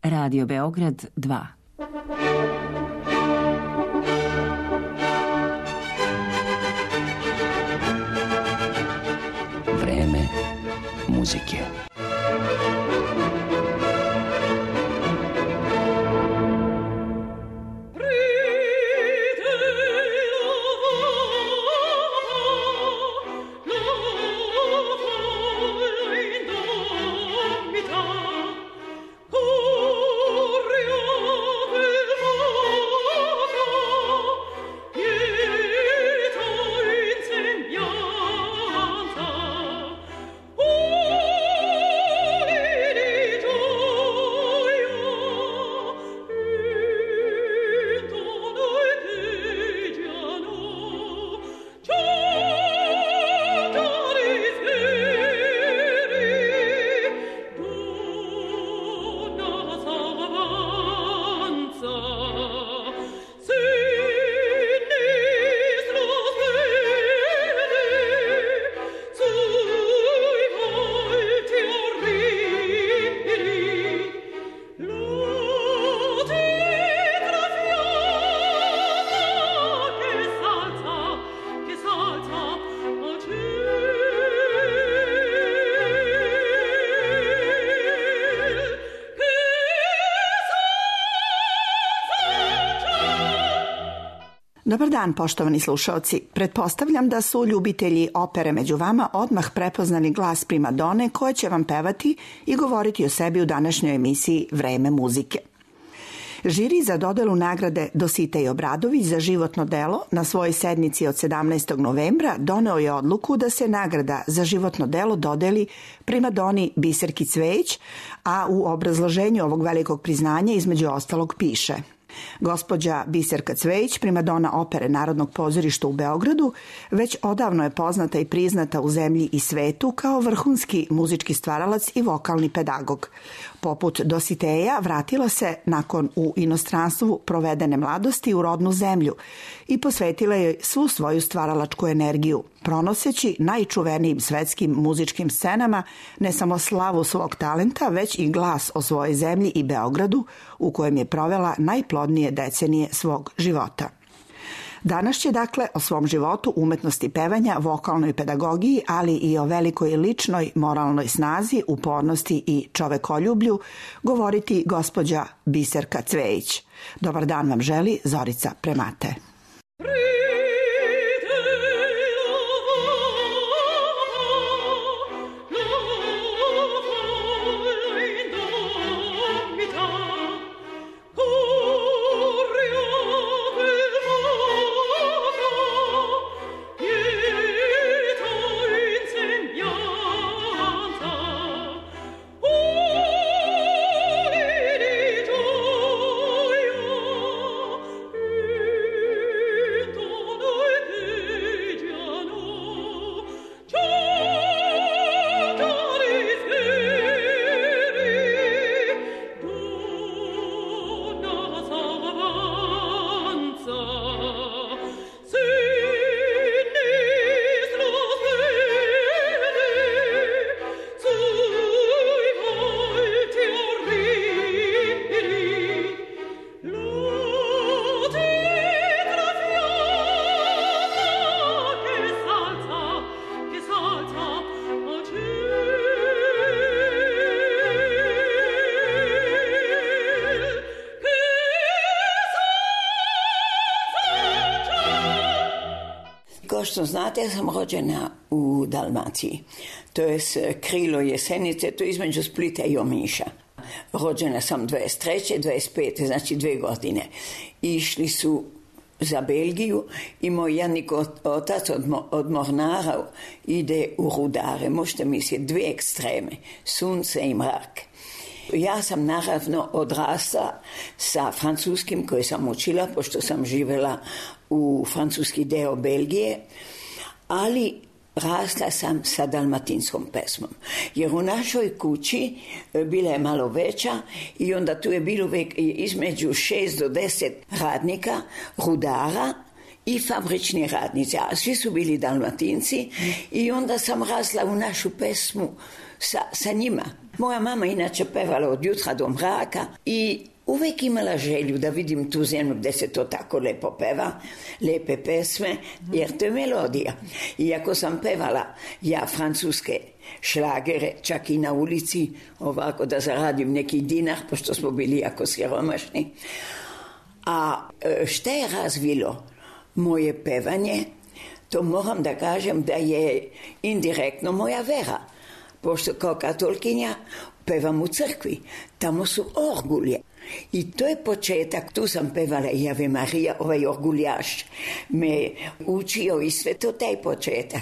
Radio Beograd 2. Vreme muzike. Dobar dan, poštovani slušaoci. Pretpostavljam da su ljubitelji opere među vama odmah prepoznali glas primadone koja će vam pevati i govoriti o sebi u današnjoj emisiji Vreme muzike. Žiri za dodelu nagrade Dositej Obradović za životno delo na svojoj sednici od 17. novembra doneo je odluku da se nagrada za životno delo dodeli primadoni Biserki Cvejić, a u obrazloženju ovog velikog priznanja između ostalog piše: Gospođa Biserka Cvejić, primadona opere Narodnog pozorišta u Beogradu, već odavno je poznata i priznata u zemlji i svetu kao vrhunski muzički stvaralac i vokalni pedagog. Poput Dositeja, vratila se nakon u inostranstvu provedene mladosti u rodnu zemlju i posvetila joj svu svoju stvaralačku energiju, pronoseći najčuvenijim svetskim muzičkim scenama ne samo slavu svog talenta, već i glas o svojoj zemlji i Beogradu, u kojem je provela najplodnije decenije svog života. Danas će dakle o svom životu, umetnosti pevanja, vokalnoj pedagogiji, ali i o velikoj ličnoj moralnoj snazi, upornosti i čovekoljublju govoriti gospođa Biserka Cvejić. Dobar dan vam želi Zorica Premate. Kao što znate, ja sam rođena u Dalmaciji. To je krilo Jesenice, to je između Splita i Omiša. Rođena sam 23. 25. znači 2 godine. Išli su za Belgiju i moj Janik otac od Mornara ide u Rudare. Možete misliti, 2 ekstreme, sunce i mrak. Ja sam naravno odrasla sa francuskim koji sam učila, pošto sam živjela u francuski deo Belgije, ali rasla sam sa dalmatinskom pesmom. Jer u našoj kući bila je malo veća i onda tu je bilo između 6 do 10 radnika, rudara i fabrični radnici, a svi su bili Dalmatinci i onda sam rasla u našu pesmu sa njima. Moja mama inače pevala od jutra do mraka i uvijek imala želju da vidim tu zemlju gdje se to tako lepo peva, lepe pesme, jer to je melodija. Iako sam pevala ja francuske šlagere, čak i na ulici, ovako da zaradim neki dinar, pošto smo bili jako siromašni. A šta je razvilo moje pevanje? To moram da kažem da je indirektno moja vera. Pošto kao katolkinja pevam u crkvi. Tamo su orgulje. I to je početak. Tu sam pevala i Ave Marija, ovaj orguljaš me učio i sve to taj početak.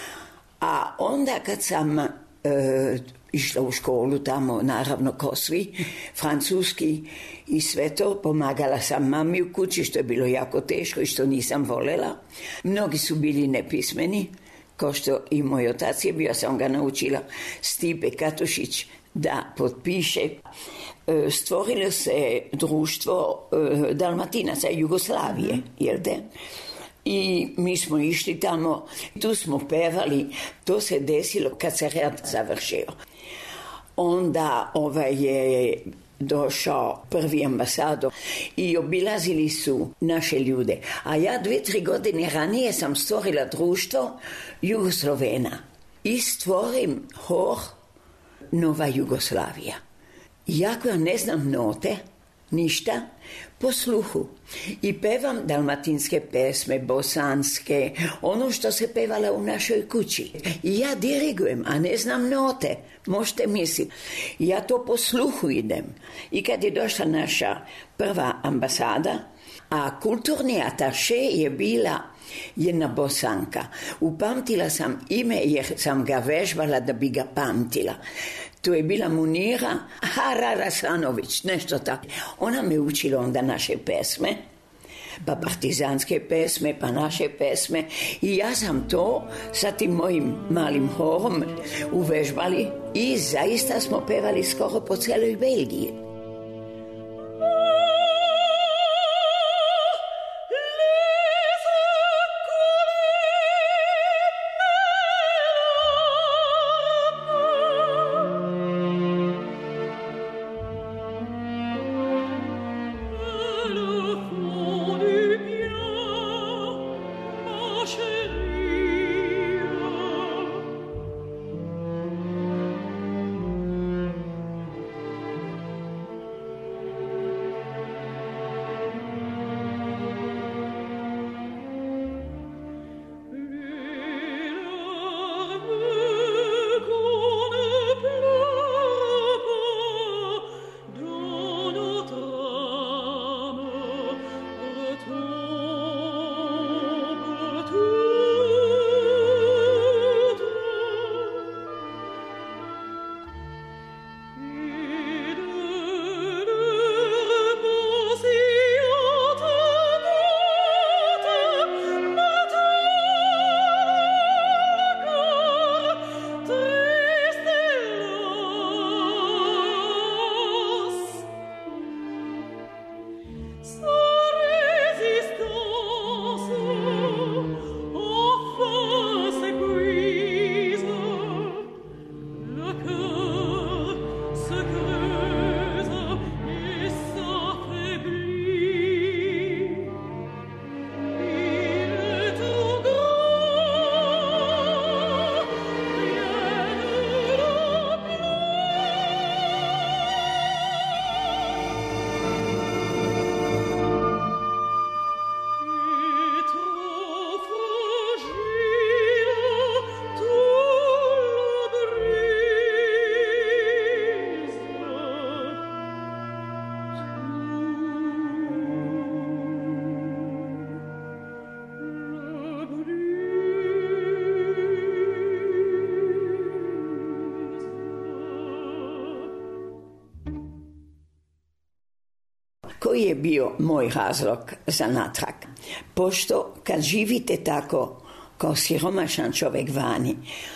A onda kad sam išla u školu tamo, naravno ko svi, francuski i sve to, pomagala sam mami u kući, što je bilo jako teško i što nisam volela. Mnogi su bili nepismeni, kao što i moj otac je bio, sam ga naučila, Stipe Katušić, da potpiše. Stvorilo se društvo Dalmatinaca Jugoslavije, jel de? I mi smo išli tamo, tu smo pevali, to se desilo kad se rat završio. Onda je došao prvi ambasador i obilazili su naše ljude. A ja 2-3 godine ranije sam stvorila društvo Jugoslovena i stvorim hor Nova Jugoslavija. Iako ja ne znam note, ništa, po sluhu. I pevam dalmatinske pesme, bosanske, ono što se pevala u našoj kući. I ja dirigujem, a ne znam note, možete misliti. Ja to po sluhu idem. I kad je došla naša prva ambasada, a kulturni ataše je bila jedna Bosanka. Upamtila sam ime jer sam ga vežbala da bi ga pamtila. To je bila Munira Hararasanović, nešto tako. Ona me učila onda naše pesme, pa partizanske pesme, pa naše pesme. I ja sam to sa tim mojim malim horom uvežbali i zaista smo pevali skoro po cijeloj Belgiji. Koji je bio moj razlog za natrag? Pošto kad živite tako kao siromašan čovjek vani,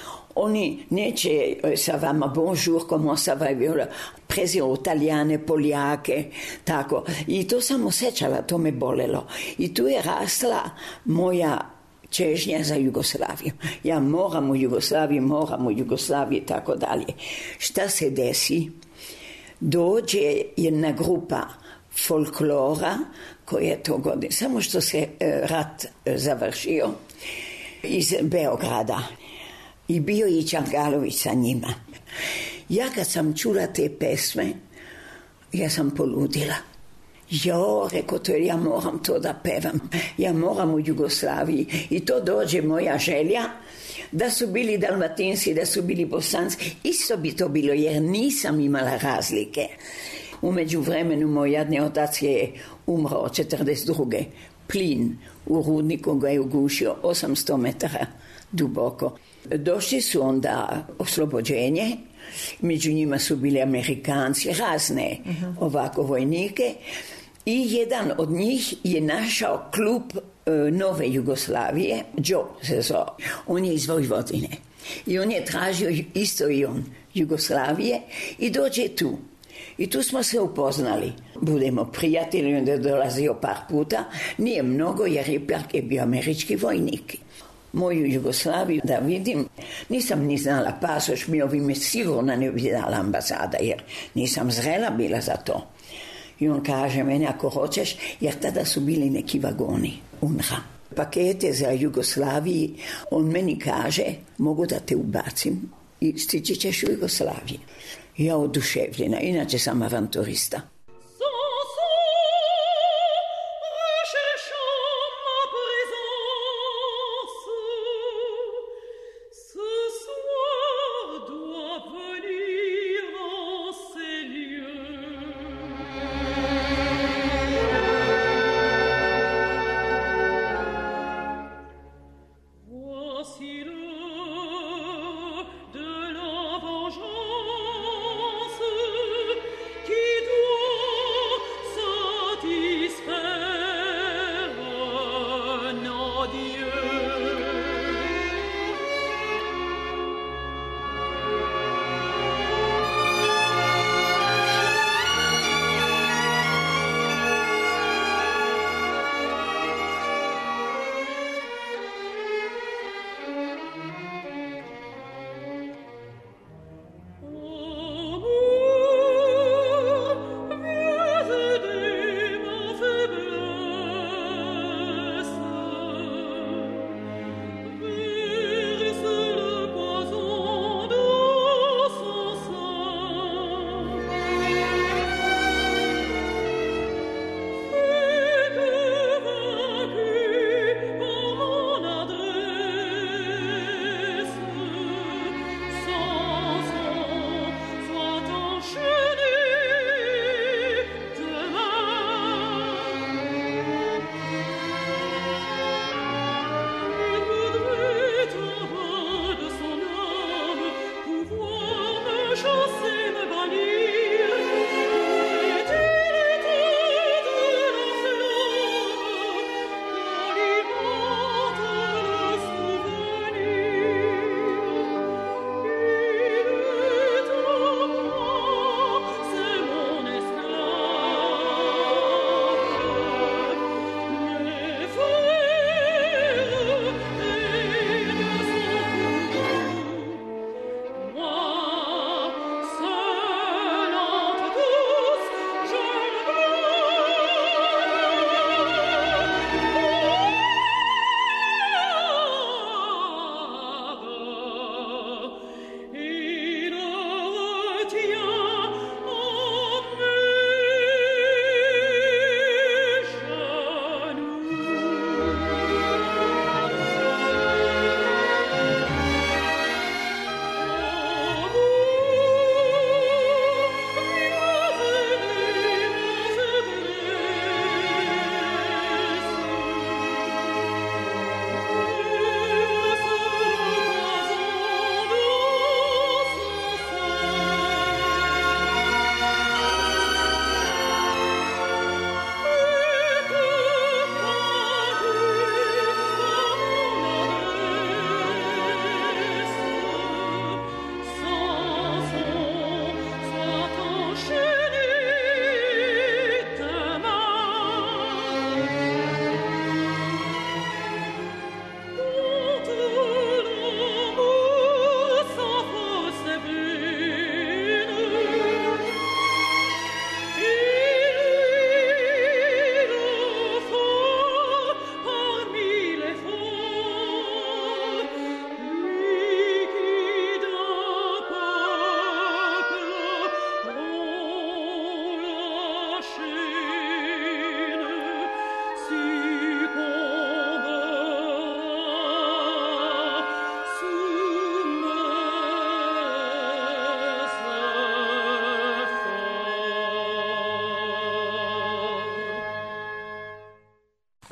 oni neće sa vama bonjour, comment ça va, preziru Italijane, Poljake, tako. I to sam osjećala, to me bolelo. I tu je rasla moja čežnja za Jugoslaviju. Ja moram u Jugoslaviji, tako dalje. Šta se desi? Dođe jedna grupa folklora koja je to godine, samo što se rat završio, iz Beograda. I bio i Čangalović sa njima. Ja kad sam čula te pesme, ja sam poludila. Rekao to, ja moram to da pevam. Ja moram u Jugoslaviji. I to dođe moja želja. Da su bili Dalmatinci, da su bili Bosanci, isto bi to bilo, jer nisam imala razlike. U međuvremenu moj jadni otac je umro 1942. Plin u rudniku ga je ugušio 800 metara duboko. Došli su onda oslobođenje, među njima su bili Amerikanci, razne ovako vojnike, i jedan od njih je našao klub Nove Jugoslavije, Joe se zove. On je iz Vojvodine i on je tražio isto i on Jugoslavije i dođe tu. I tu smo se upoznali. Budemo prijatelji, onda je dolazio par puta. Nije mnogo jer je bio američki vojnik. Moju Jugoslaviju da vidim, nisam ni znala pasoš, mi ovime sigurno ne bi dala ambasada jer nisam zrela bila za to. I on kaže meni, ako hoćeš, jer tada su bili neki vagoni, UNRA. Pakete za Jugoslaviji, on meni kaže, mogu da te ubacim i stići ćeš u Jugoslaviji. Ja oduševljena, inače sam avanturista. Qui doit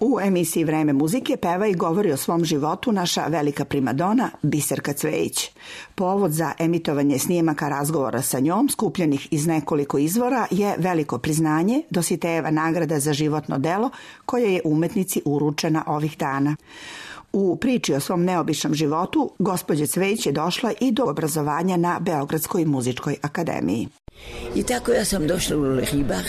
U emisiji Vreme muzike peva i govori o svom životu naša velika primadona Biserka Cvejić. Povod za emitovanje snimaka razgovora sa njom, skupljenih iz nekoliko izvora, je veliko priznanje, Dositejeva nagrada za životno delo, koja je umetnici uručena ovih dana. U priči o svom neobičnom životu, gospođa Cvejić je došla i do obrazovanja na Beogradskoj muzičkoj akademiji. I tako ja sam došla u Lole Ribar.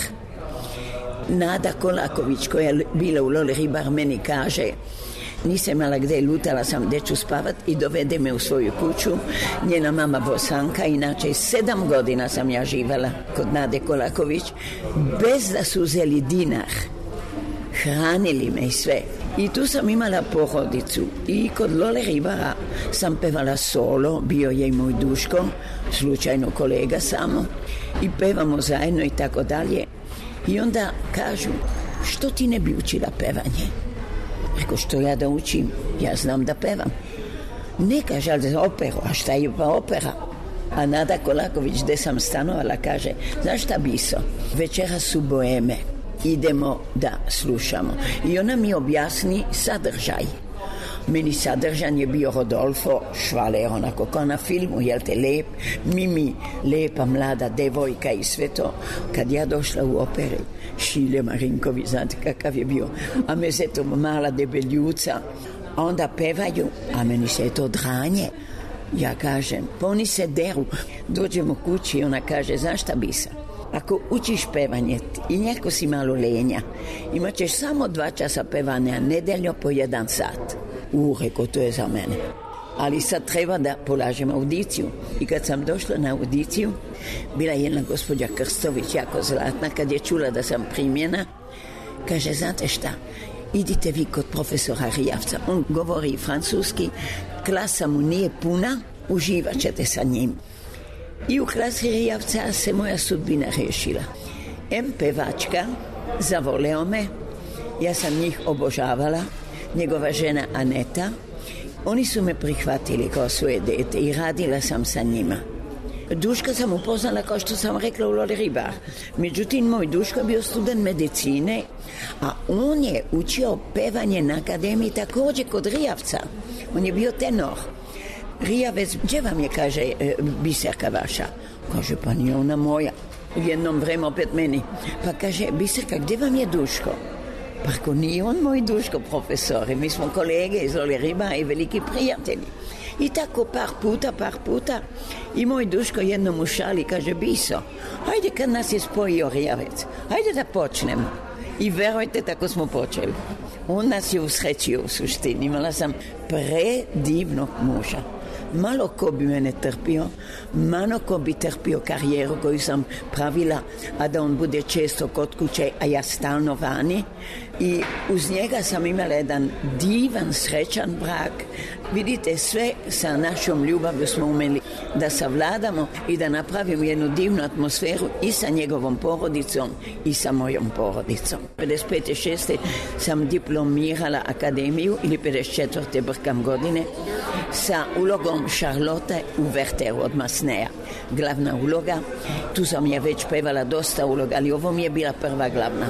Nada Kolaković, koja je bila u Lole Ribar, meni kaže: nisam imala gde, lutala sam gde ću spavat, i dovede me u svoju kuću. Njena mama Bosanka, inače 7 godina sam ja živala kod Nade Kolaković, bez da su uzeli dinar. Hranili me i sve. I tu sam imala porodicu. I kod Lole Ribara sam pevala solo, bio je i moj Duško, slučajno kolega samo, i pevamo zajedno i tako dalje. I onda kažu: što ti ne bi učila pevanje? Rekao: što ja da učim? Ja znam da pevam. Ne, kaže, ali za operu. A šta je pa opera? A Nada Kolaković, gde sam stanovala, kaže: znaš šta, Biso, večera su boeme, idemo da slušamo. I ona mi objasni sadržaj. Meni sadržan je bio Rodolfo Švaler, onako kao na filmu, jel te, lep, Mimi, lepa mlada devojka i sve to. Kad ja došla u opere, Šilje Marinković, znate kakav je bio, a Mezetom mala debeljuca, a onda pevaju, a meni se je to dranje. Ja kažem, pa oni se deru. Dođemo kući i ona kaže: znaš šta, Bisa, ako učiš pevanje i njeko si malo lenja, imat ćeš samo 2 časa pevanja nedeljno po 1 sat. Reko, to je za mene. Ali sad treba da polažem audiciju. I kad sam došla na audiciju, bila jedna gospođa Krstović, jako zlatna, kad je čula da sam primjena, kaže: znate šta, idite vi kod profesora Rijavca. On govori francuski, klasa mu nije puna, uživat ćete sa njim. I u klasi Rijavca se moja sudbina rešila. Pevačka, zavoleo me, ja sam njih obožavala, njegova žena Aneta. Oni su me prihvatili kao svoje dete i radila sam sa njima. Duška sam upoznala, kao što sam rekla, u Lole Ribar. Međutim, moj Duško je bio student medicine, a on je učio pevanje na akademiji također kod Rijavca. On je bio tenor. Rijavec: gdje vam je, kaže, Biserka vaša? Kaže: pa nije ona moja. U jednom vremenu opet meni. Pa kaže: Biserka, gdje vam je Duško? Pa ako nije on moj Duško, profesore, mi smo kolege iz Lole Riba i veliki prijatelji. I tako par puta, i moj Duško jednom u šali kaže: Biso, hajde kad nas je spojio Rijavec, hajde da počnemo. I verujte, tako smo počeli. On nas je usrećio u suštini. Imala sam predivnog muža. Malo ko bi mene trpio, malo ko bi trpio karijeru koju sam pravila, a da on bude često kod kuće, a ja stalno vani. I uz njega sam imala jedan divan, srećan brak. Vidite, sve sa našom ljubavlju smo umeli da savladamo i da napravimo jednu divnu atmosferu i sa njegovom porodicom i sa mojom porodicom. 55. 6. sam diplomirala akademiju, ili 54. brkam godine, sa ulogom Charlotte u Wertheru od Masneja. Glavna uloga, tu sam ja već pevala dosta uloga, ali ovo mi je bila prva glavna.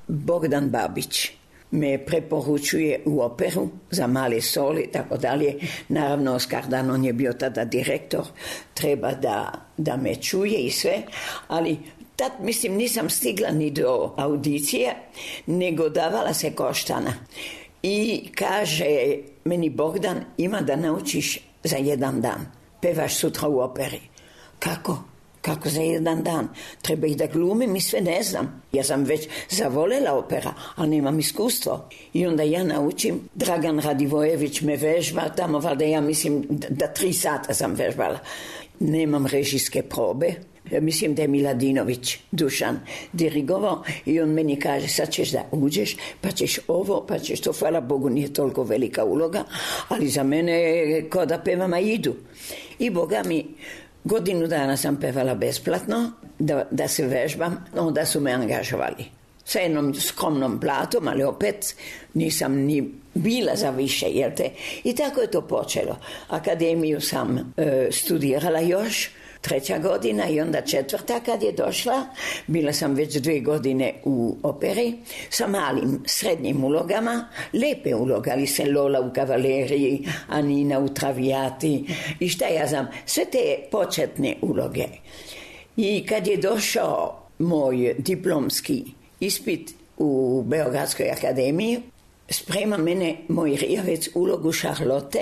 Bogdan Babić me preporučuje u operu za male soli i tako dalje. Naravno, Oskar Dan, on je bio tada direktor, treba da me čuje i sve, ali tad, mislim, nisam stigla ni do audicije, nego davala se koštana. I kaže meni Bogdan, ima da naučiš za jedan dan. Pevaš sutra u operi. Kako za jedan dan? Treba i da glumim i sve ne znam. Ja sam već zavolela opera, ali nemam iskustvo. I onda ja naučim, Dragan Radivojević me vežba, tamo valjda ja mislim da 3 sata sam vežbala. Nemam režijske probe. Ja mislim da je Miladinović Dušan dirigovao i on meni kaže, sad ćeš da uđeš, pa ćeš ovo, pa ćeš to. Hvala Bogu, nije toliko velika uloga, ali za mene je kao da pevam, a idu. I Boga mi, godinu dana sam pevala besplatno, da se vežbam, onda su me angažovali. Sa jednom skromnom platom, ali opet nisam ni bila za više, jel te? I tako je to počelo. Akademiju sam studirala još, 3. godina i onda 4. kad je došla. Bila sam već 2 godine u operi sa malim, srednjim ulogama, lepe uloge, ali se Lola u Kavaleriji, Anina u Traviati i šta ja znam, sve te početne uloge. I kad je došao moj diplomski ispit u Beogradskoj akademiji, sprema mene moj Rijavec ulogu Charlotte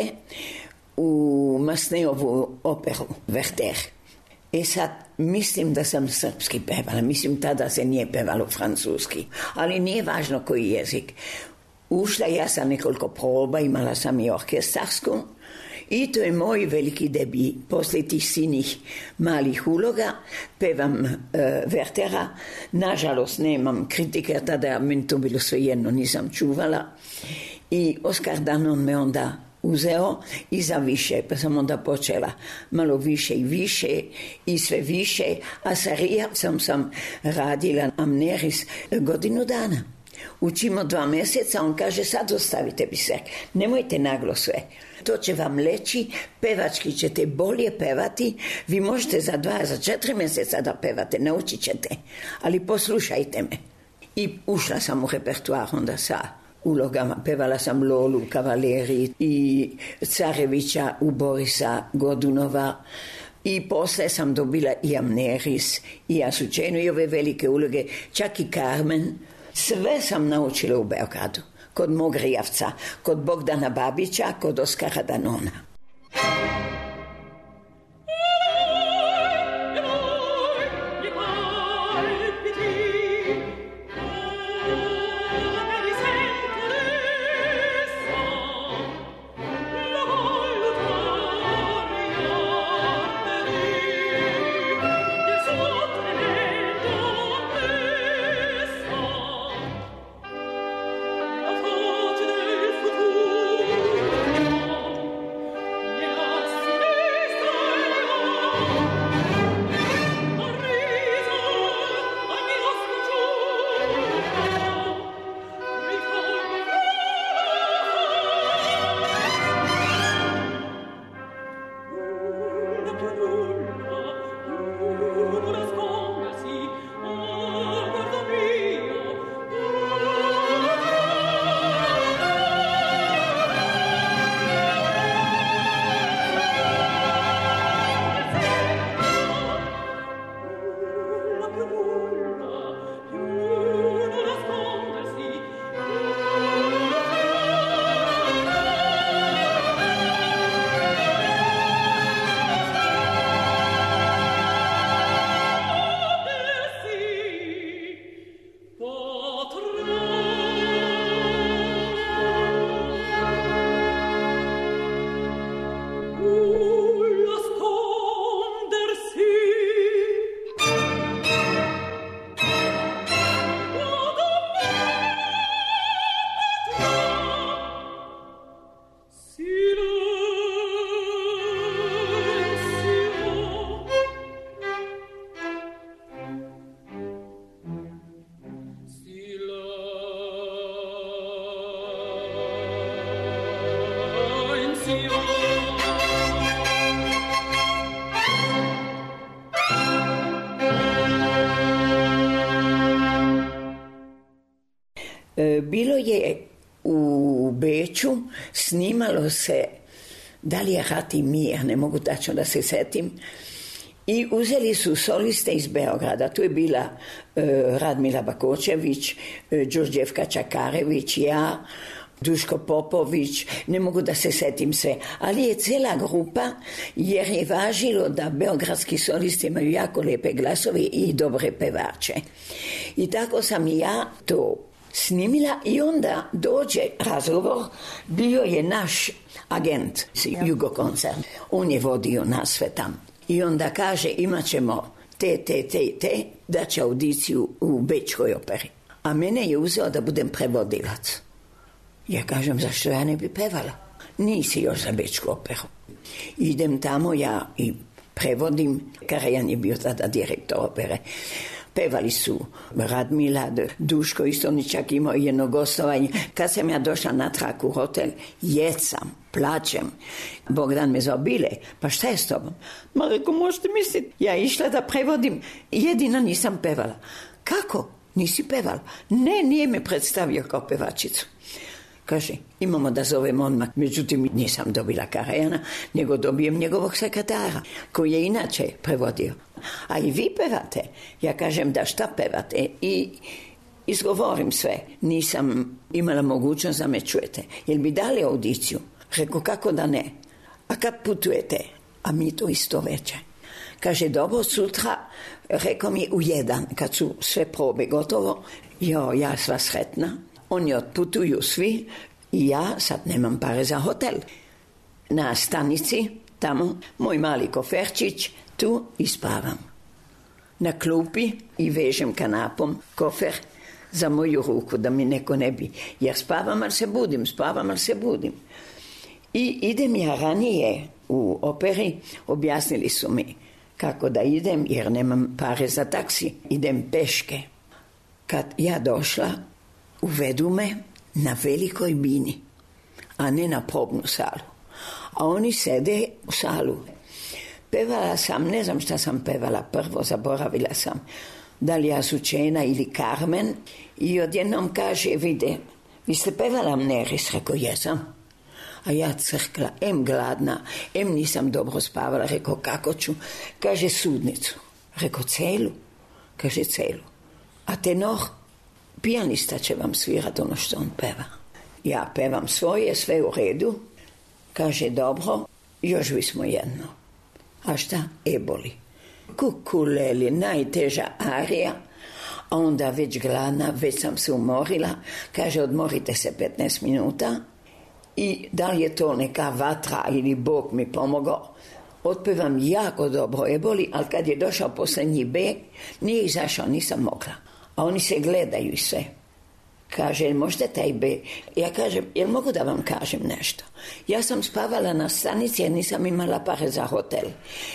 u Masneovu operu Werther. I sad mislim da sam srpski pevala, mislim tada se nije pevalo francuski, ali nije važno koji jezik. Ušla ja sam nekoliko proba, imala sam i orkestarsku i to je moj veliki debi. Poslije tih sinih malih uloga pevam Werthera. Nažalost nemam kritike, tada meni to bilo svejedno, nisam čuvala. I Oskar Dan, on me onda uzeo i za više, pa sam onda počela malo više i više i sve više, a sa Rijavcem sam radila Amneris godinu dana. Učimo 2 mjeseca, on kaže sad ostavite biser, nemojte naglo sve. To će vam leći, pevački ćete bolje pevati, vi možete za 2, za 4 mjeseca da pevate, naučit ćete, ali poslušajte me. I ušla sam u repertoar onda sa ulogama, pevala sam Lolu u Kavaleriji i Carevića u Borisa Godunova i poslije sam dobila i Amneris i Asučenu i ove velike uloge, čak i Carmen. Sve sam naučila u Beogradu, kod mog Rijavca, kod Bogdana Babića, kod Oskara Danona. Bilo je u Beču, snimalo se da li je Rat i mir, ne mogu tačno da se setim, i uzeli su soliste iz Beograda. Tu je bila Radmila Bakočević, Đurđevka Čakarević, ja, Duško Popović, ne mogu da se setim sve, ali je cela grupa, jer je važilo da beogradski solisti imaju jako lepe glasove i dobre pevače. I tako sam i ja to snimila i onda dođe razgovor, bio je naš agent Jugokoncern, on je vodio nas sve tamo. I onda kaže, imat ćemo te, da će audiciju u Bečkoj operi. A mene je uzeo da budem prevodilac. Ja kažem, zašto ja ne bi pevala? Nisi još za Bečku operu. Idem tamo ja i prevodim. Karajan je bio tada direktor opere. Pevali su Radmila, Duško isto, oni čak imao jedno gostovanje. Kad sam ja došla natrag u hotel, jecam, plačem. Bogdan me zaobile, pa šta je s tobom? Ma reko, možete misliti, ja išla da prevodim, jedina nisam pevala. Kako? Nisi pevala? Ne, nije me predstavio kao pevačicu. Kaže, imamo da zovemo odmah. Međutim, nisam dobila Karajana, nego dobijem njegovog sekretara, koji je inače prevodio. A i vi pevate? Ja kažem, da šta pevate? I izgovorim sve. Nisam imala mogućnost da me čujete. Jel bi dali audiciju? Rekao, kako da ne? A kad putujete? A mi to isto veće. Kaže, dobro, sutra, rekao mi u 1, kad su sve probe gotovo, ja sva sretna. Oni otputuju svi i ja sad nemam pare za hotel. Na stanici, tamo, moj mali koferčić, tu i spavam. Na klupi i vežem kanapom kofer za moju ruku, da mi neko ne bi. Jer spavam, ali se budim. I idem ja ranije u operi, objasnili su mi kako da idem, jer nemam pare za taksi. Idem peške. Kad ja došla, uvedu me na velikoj bini, a ne na probnu salu. A oni sede u salu. Pevala sam, ne znam šta sam pevala prvo, zaboravila sam. Da li Azucena ili Carmen. I odjednom kaže, vide, vi ste pevala Mneris? Rekao, jesam. A ja crkla, gladna, nisam dobro spavala. Rekao, kako ću? Kaže, sudnicu. Rekao, celu? Kaže, celu. A tenor? Pijanista će vam svirati ono što on peva. Ja pevam svoje, sve u redu. Kaže, dobro, još bismo jedno. A šta? Eboli. Kukuleli, najteža arija. A onda već gladna, već sam se umorila. Kaže, odmorite se 15 minuta. I da li je to neka vatra ili Bog mi pomogao. Otpevam jako dobro Eboli, ali kad je došao posljednji B, nije izašao, nisam mogla. A oni se gledaju i sve. Kaže, možete taj B? Ja kažem, jel mogu da vam kažem nešto? Ja sam spavala na stanici jer nisam imala pare za hotel.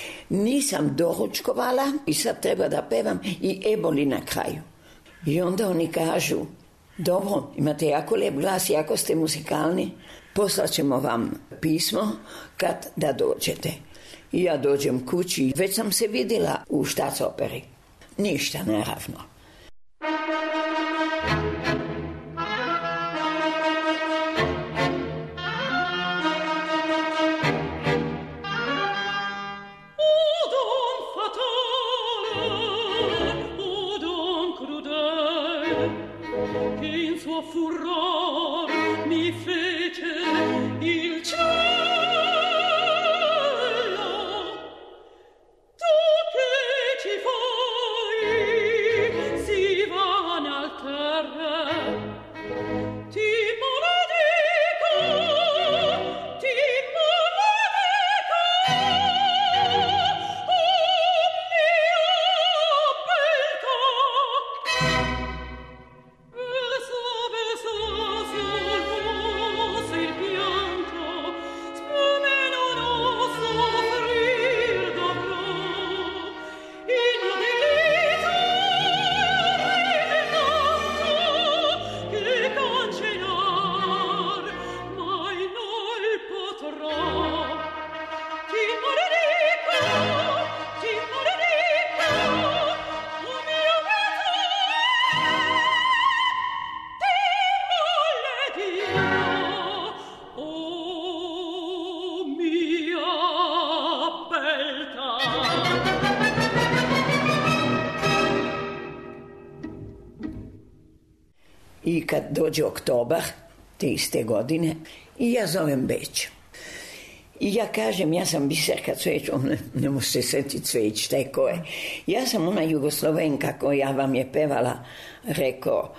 Nisam doručkovala i sad treba da pevam i Eboli na kraju. I onda oni kažu, dobro, imate jako lijep glas, jako ste muzikalni, poslat ćemo vam pismo kad da dođete. I ja dođem kući, već sam se vidjela u Štatsoperi. Ništa, naravno. Verso il tuo, il pianto I kad dođe oktobar, te iste godine, i ja zovem Beću. I ja kažem, ja sam Biserka Cveć, on ne može se setiti Cveć, šta je ko je. Ja sam ona Jugoslovenka koja vam je pevala, rekao,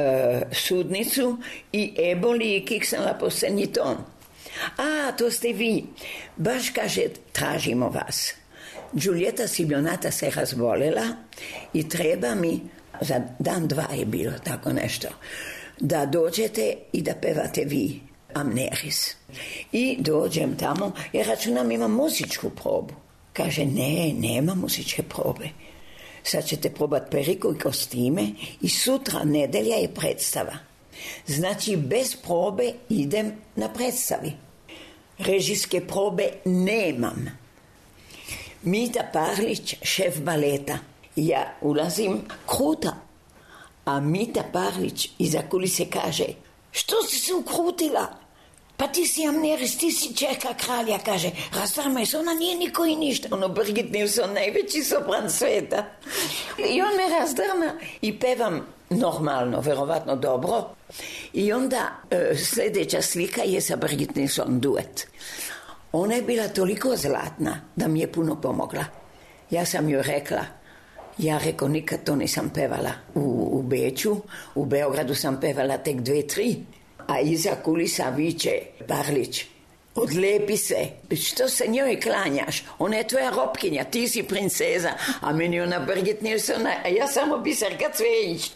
Sudnicu i Eboli i kiksala posljednji ton. A, to ste vi. Baš kaže, tražimo vas. Giulietta Silionata se razbolela i treba mi, za dan dva je bilo tako nešto, da dođete i da pevate vi Amneris. I dođem tamo i računam imam muzičku probu. Kaže, ne, nema muzičke probe. Sad ćete probati periku i kostime i sutra, nedelja, je predstava. Znači, bez probe idem na predstavi. Režijske probe nemam. Mita Parlić, šef baleta. Ja ulazim kruta, a Mita Parlić iza kulise kaže, što si se ukrutila? Pa ti si Amneris, ti si čerka kralja, kaže, razdrmaj se, ona nije niko i ništa. Ono, Birgit Nilsson, najveći sopran sveta. I on me razdrma i pevam normalno, verovatno dobro. I onda sljedeća slika je sa Birgit Nilsson duet. Ona je bila toliko zlatna da mi je puno pomogla. Ja sam joj rekla, ja reko nikad to nisam pevala u Beču, u Beogradu sam pevala tek 2-3, a iza kulisa viče Parlić, odlepi se, što se njoj klanjaš, ona je tvoja robkinja, ti si princeza, a meni ona Birgit Nilsson, a ja samo Biserka Cvejić.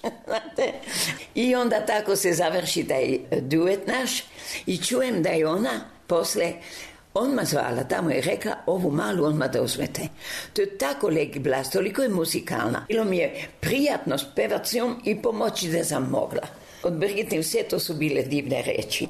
I onda tako se završi taj duet naš i čujem da je ona posle odmah zvala, tamo je rekla, ovu malu odmah da uzmete. To je tako lep glas, toliko je muzikalna. Bilo mi je prijatno s pevacijom i pomoći da sam mogla. Od Birgit sve to su bile divne reči.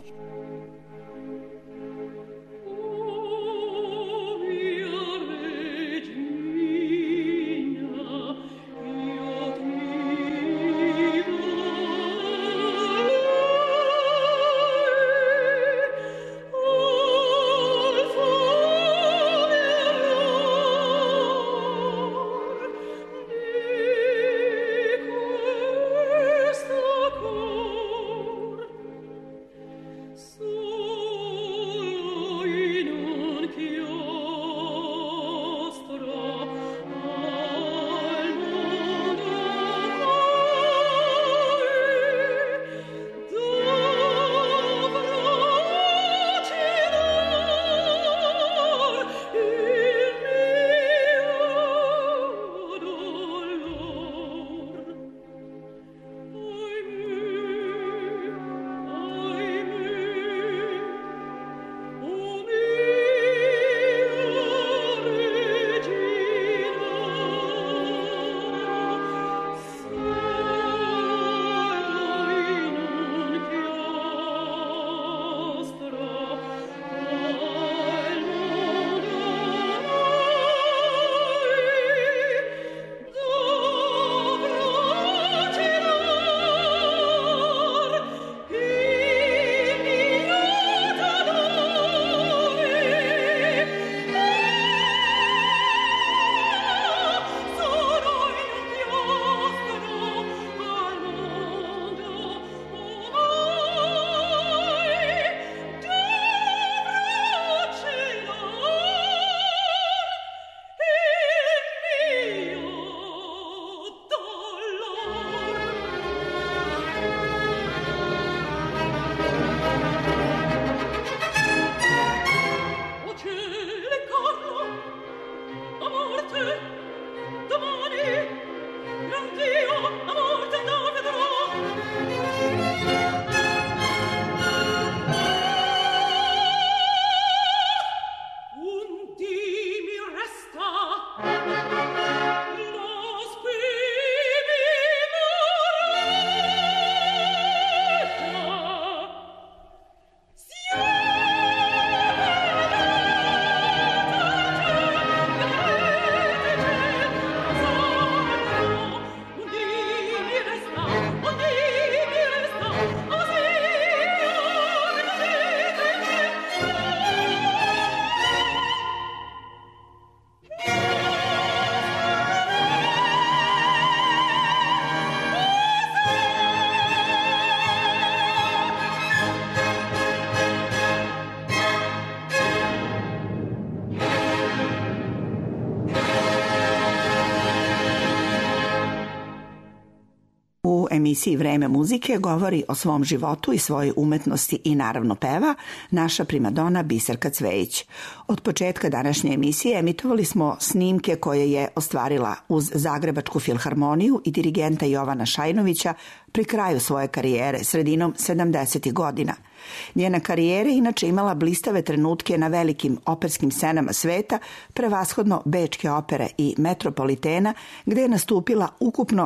emisiji Vreme muzike govori o svom životu i svojoj umetnosti i naravno peva naša primadona Biserka Cvejić. Od početka današnje emisije emitovali smo snimke koje je ostvarila uz Zagrebačku filharmoniju i dirigenta Jovana Šajnovića pri kraju svoje karijere, sredinom 70. godina. Njena karijera inače imala blistave trenutke na velikim operskim scenama sveta, prevashodno Bečke opere i Metropolitena, gde je nastupila ukupno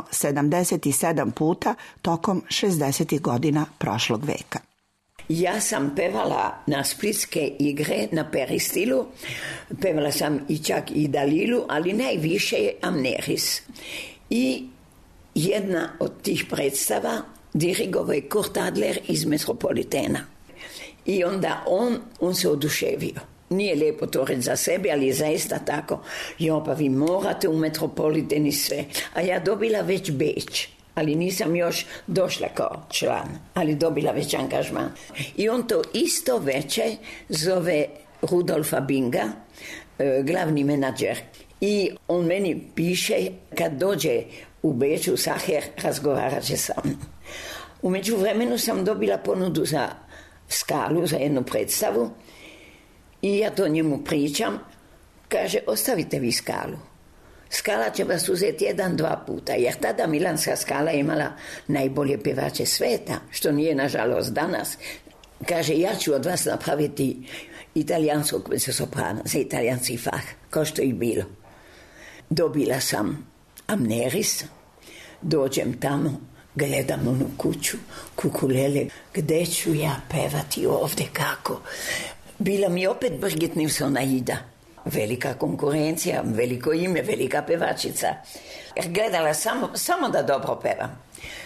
77 puta tokom 60. godina prošlog veka. Ja sam pevala na Splitske igre na Peristilu, pevala sam i čak i Dalilu, ali najviše je Amneris. I jedna od tih predstava dirigovao je Kurt Adler iz Metropolitena. I onda on se oduševio. Nije lijepo to reći za sebe, ali je zaista tako. Jo, pa vi morate u Metropoliten i sve. A ja dobila već Beč, ali nisam još došla kao član, ali dobila već angažman. I on to isto veče zove Rudolfa Binga, glavni menadžer. I on meni piše, kad dođe u Beču, Saher, razgovarat će sa mnom. U međuvremenu sam dobila ponudu za Skalu, za jednu predstavu i ja to njemu pričam. Kaže, ostavite vi Skalu. Skala će vas uzeti 1-2 puta, jer tada Milanska Skala imala najbolje pevače sveta, što nije nažalost danas. Kaže, ja ću od vas napraviti italijanskog mezzosoprana za italijanski fah, kao što je bilo. Dobila sam Amneris, dođem tamo, gledam onu kuću, kukulele, gde ću ja pevati ovdje, kako? Bila mi opet Birgit Nilsson Aida. Velika konkurencija, veliko ime, velika pevačica. Gledala samo da dobro pevam.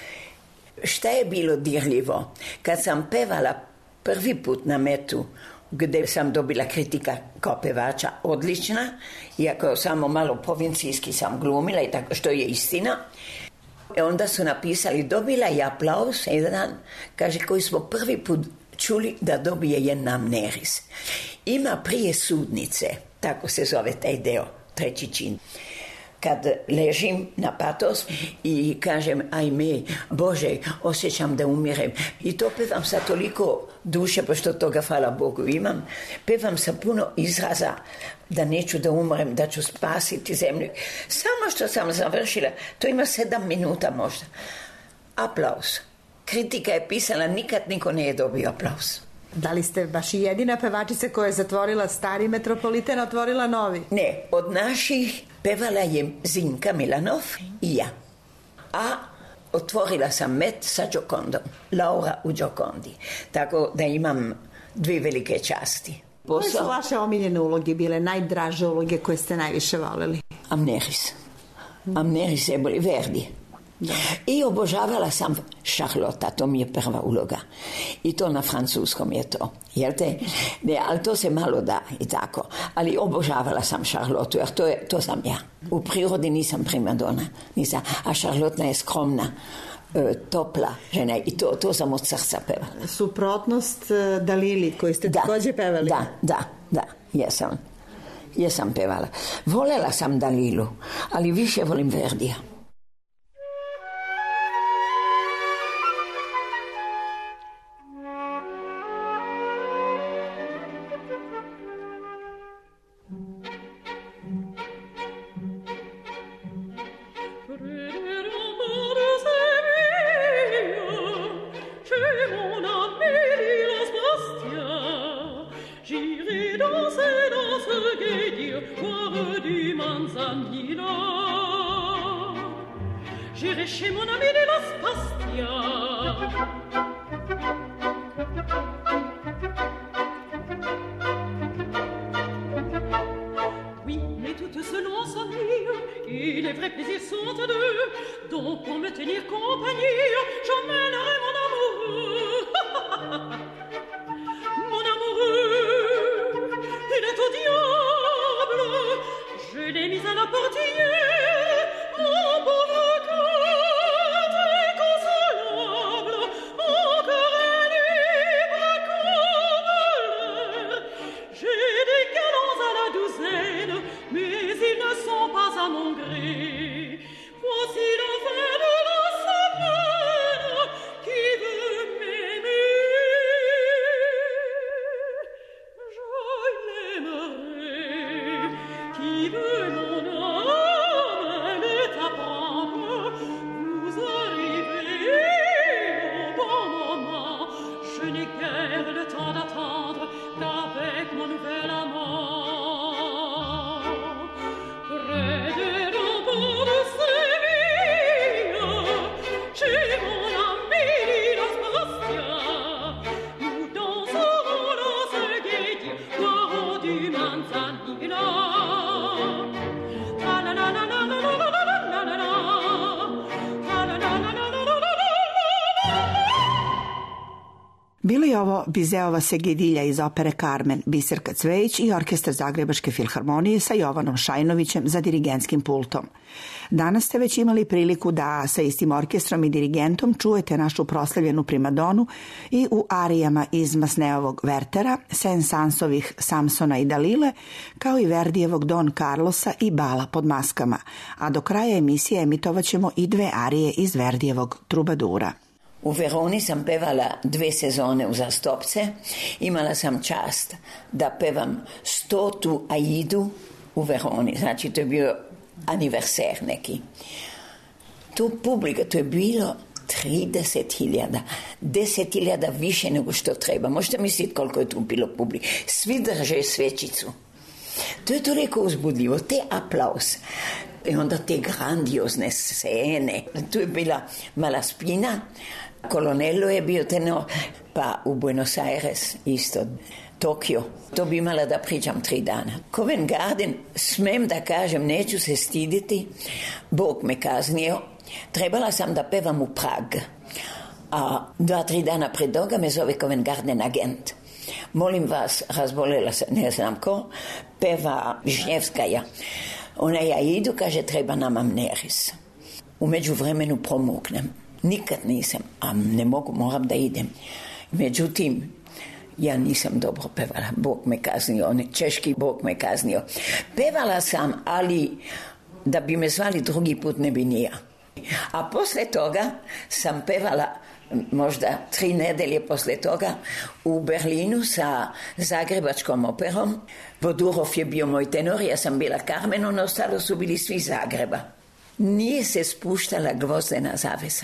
Šta je bilo dirljivo? Kad sam pevala prvi put na Metu, gdje sam dobila kritika kao pevača odlična, iako samo malo provincijski sam glumila i tako, što je istina. Onda su napisali, dobila je aplauz jedan, kaže, koji smo prvi put čuli da dobije jedan Amneris. Ima prije sudnice, tako se zove taj deo, treći čin. Kad ležim na patos i kažem, ajme, Bože, osjećam da umirem. I to pevam sa toliko duše, pošto toga, hvala Bogu, imam. Pevam sa puno izraza da neću da umrem, da ću spasiti zemlju. Samo što sam završila, to ima 7 minuta možda. Aplauz. Kritika je pisala, nikad niko nije dobio aplauz. Da li ste baš i jedina pevačica koja je zatvorila stari Metropoliten, otvorila novi? Ne, od naših pevala je Zinka Milanov i ja. A otvorila sam Met sa Giocondom, Laura u Giocondi. Tako da imam 2 velike časti. Koje su vaše omiljene uloge bile, najdraže uloge koje ste najviše voljeli? Amneris. Amneris je boli Verdi. Da. I obožavala sam Charlotta, to mi je prva uloga. I to na francuskom je to. Jel te? Ne, ali to se malo da i tako. Ali obožavala sam Charlottu, jer to sam ja. U prirodi nisam primadona. Nisam. A Charlotta je skromna, topla žena i to sam od srca pevala. Suprotnost Dalili, koju ste također pevali. Da, jesam pevala. Volela sam Dalilu, ali više volim Verdija. J'irai chez mon ami de Las Pastia. Oui, mais toutes selon son mire, et les vrais plaisirs sont à deux. Donc pour me tenir compagnie, j'emmènerai mon amoureux. Mon amoureux, il est au diable. Je l'ai mis à la portière, mon pauvre cœur inconsolable, mon cœur est libre comme l'air. J'ai des galants à la douzaine, mais ils ne sont pas à mon gré. Voici l'enfer de la semaine. Bilo je ovo Bizeova Segedilja iz opere Carmen, Biserka Cvejić i orkestar Zagrebačke filharmonije sa Jovanom Šajnovićem za dirigentskim pultom. Danas ste već imali priliku da sa istim orkestrom i dirigentom čujete našu proslavljenu primadonu i u arijama iz Masneovog Wertera, Saint-Saensovih Samsona i Dalile, kao i Verdijevog Don Carlosa i Bala pod maskama, a do kraja emisije emitovat ćemo i 2 arije iz Verdijevog Trubadura. U Veroni sam pevala 2 sezone uzastopce. Imala sam čast da pevam 100. Aidu u Veroni. Znači, to je bio aniverser neki. Tu publika, to je bilo 30.000. 10.000 više nego što treba. Možete misliti koliko je tu bilo publika. Svi drže svećicu. To je toliko uzbudljivo. Te aplauz. I onda te grandiozne scene. Tu je bila Malaspina, Colonello je bio tenor, pa u Buenos Aires isto, Tokio. To bi imala da pričam 3 dana. Covent Garden, smem da kažem, neću se stiditi, Bog me kaznio. Trebala sam da pevam u Prag, a 2-3 dana pred toga me zove Covent Garden agent. Molim vas, razbolela se, ne znam ko, peva Višnjevskaja. Ona ja idu, kaže, treba nam amneris. U međuvremenu promuknem. Nikad nisam, a ne mogu, moram da idem. Međutim, ja nisam dobro pevala. Bog me kaznio, on je češki, Bog me kaznio. Pevala sam, ali da bi me zvali drugi put ne bi nija. A posle toga sam pevala možda 3 nedelje posle toga u Berlinu sa Zagrebačkom operom. Vodurov je bio moj tenor, ja sam bila Carmen, ono ostalo su bili svi Zagreba. Nije se spuštala gvozdena zavesa.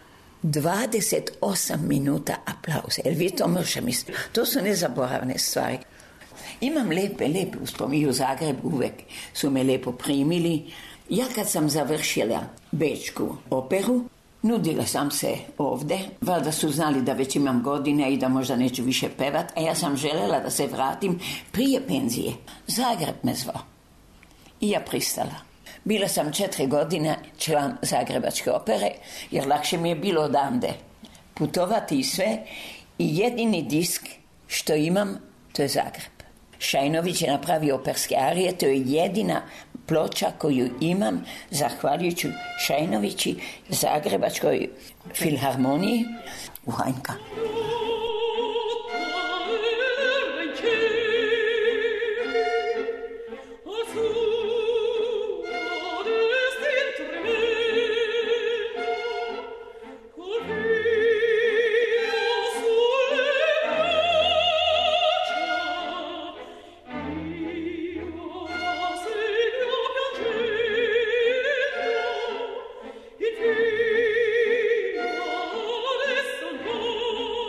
28 minuta aplauze. Jer vi to možete misliti. To su nezaboravne stvari. Imam lepe uspomene u Zagrebu, uvek su me lepo primili. Ja kad sam završila Bečku operu, nudila sam se ovde. Valjda su znali da već imam godine i da možda neću više pevat, a ja sam želela da se vratim prije penzije. Zagreb me zvao. I ja pristala. Bila sam 4 godine član Zagrebačke opere, jer lakše mi je bilo odande putovati i sve. I jedini disk što imam, to je Zagreb. Šajnović je napravio operske arije, to je jedina ploča koju imam, zahvaljujući Šajnovići, Zagrebačkoj filharmoniji u Hajnka. Oh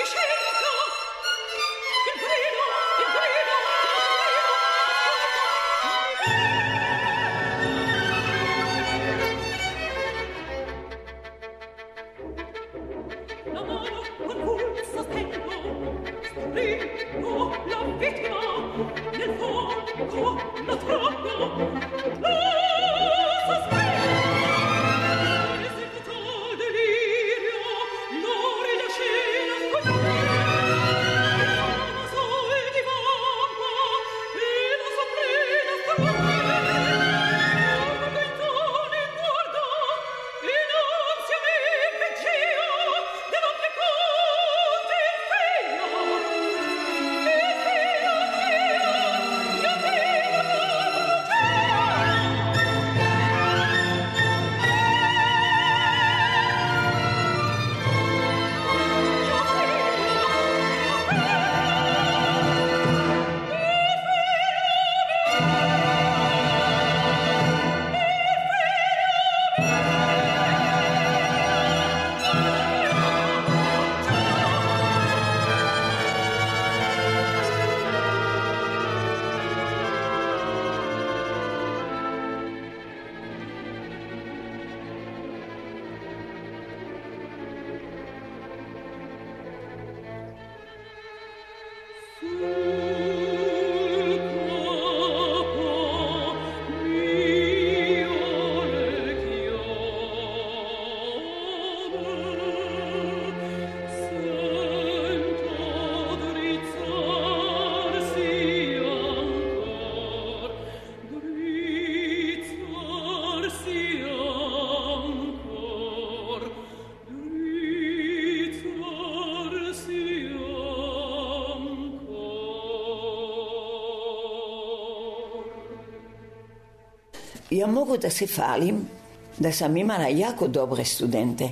Ja mogu da se falim da sam imala jako dobre studente,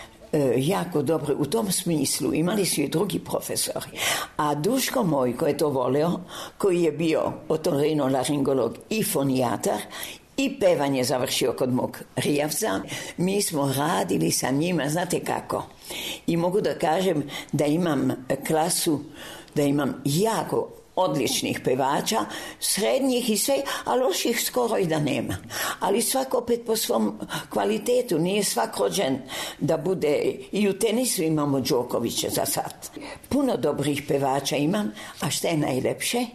jako dobre u tom smislu, imali su i drugi profesori. A Duško moj koji je to voleo, koji je bio otorinolaringolog i fonijatar i pevanje završio kod mog Rijavca, mi smo radili sa njima, znate kako. I mogu da kažem da imam klasu, da imam jako odličnih pevača, srednjih i sve, a loših skoro i da nema. Ali svako opet po svom kvalitetu, nije svak rođen da bude, i u tenisu imamo Đokovića za sad. Puno dobrih pevača imam, a šta je najlepše?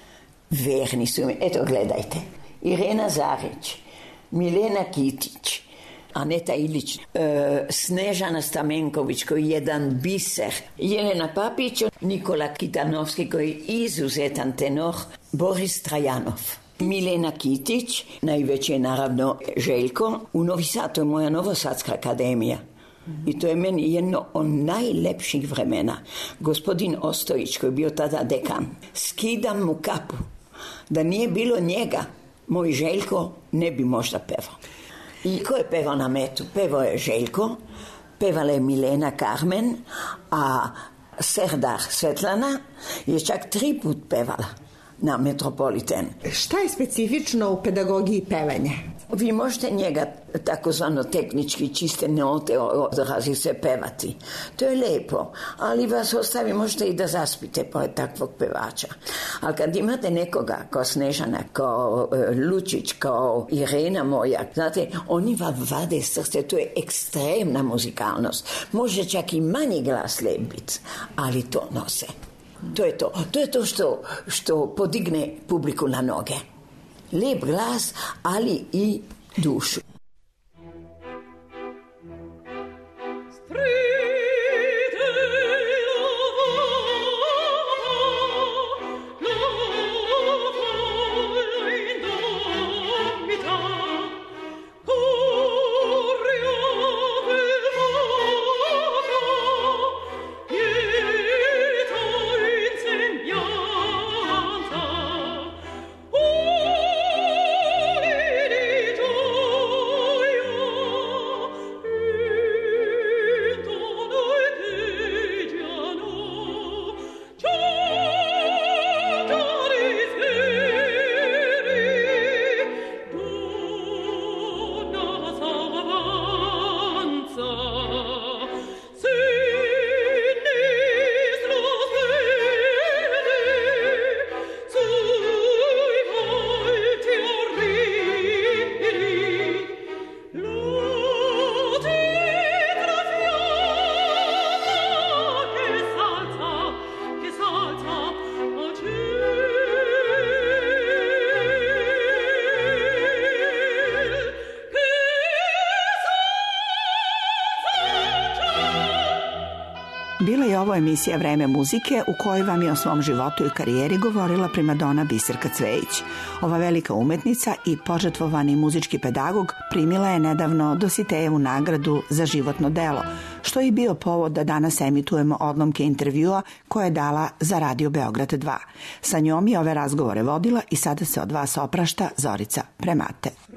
Verni su mi. Eto, gledajte. Irena Zarić, Milena Kitić, Aneta Ilić, Snežana Stamenković koji je jedan biser, Jelena Papić, Nikola Kitanovski koji je izuzetan tenor, Boris Trajanov, Milena Kitić, najveći je naravno Željko, u Novi Sad, to je moja Novosadska akademija. I to je meni jedno od najlepših vremena. Gospodin Ostojić koji je bio tada dekan, skidam mu kapu. Da nije bilo njega, moj Željko ne bi možda pevao. I ko je pevao na metu? Pevao je Željko, pevala je Milena Carmen, a Serdar Svetlana je čak 3 put pevala na Metropolitan. Šta je specifično u pedagogiji pevanja? Vi možete njega takozvano tehnički čiste note odrazi se pevati. To je lijepo, ali vas ostavi možete i da zaspite pored takvog pevača. Ali kad imate nekoga kao Snežana, kao Lučić, kao Irena moja, znate, oni vam vade srce, to je ekstremna muzikalnost. Može čak i manji glas lijep biti, ali to nose. To je to. To je to što podigne publiku na noge. Lijep glas, ali i dušu. Oh Bila je ovo emisija Vreme muzike u kojoj vam je o svom životu i karijeri govorila primadona Biserka Cvejić. Ova velika umetnica i požrtvovani muzički pedagog primila je nedavno Dositejevu nagradu za životno delo, što je bio povod da danas emitujemo odlomke intervjua koje je dala za Radio Beograd 2. Sa njom je ove razgovore vodila i sada se od vas oprašta Zorica Premate.